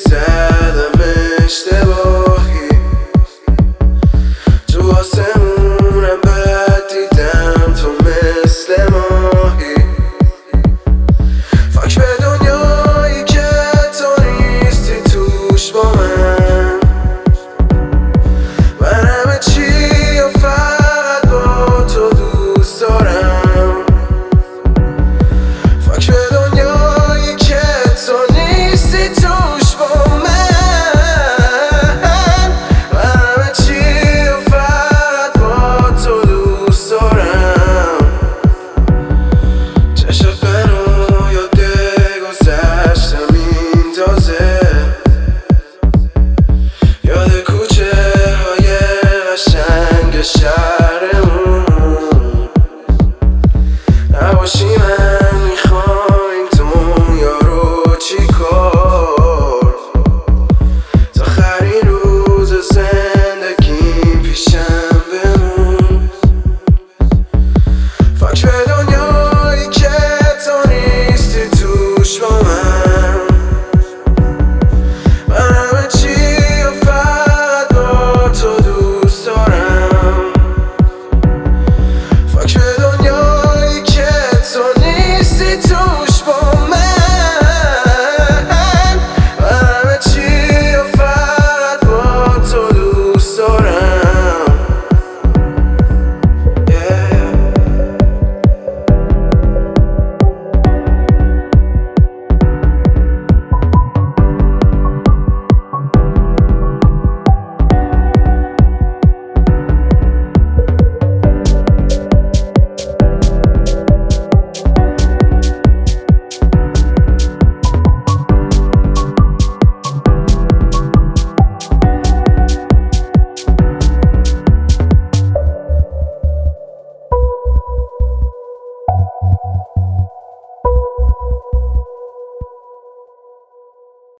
زدم اشتباهی تو آسمونم بد دیدم تو مثل ماهی فاک به دنیایی که تو نیستی توش با من همه چی و فقط با تو دوست دارم فاک به دنیایی که تو نیستی توش با من همه چی و فقط با تو دوست دارم چشم منو یاد گذشتم این تازه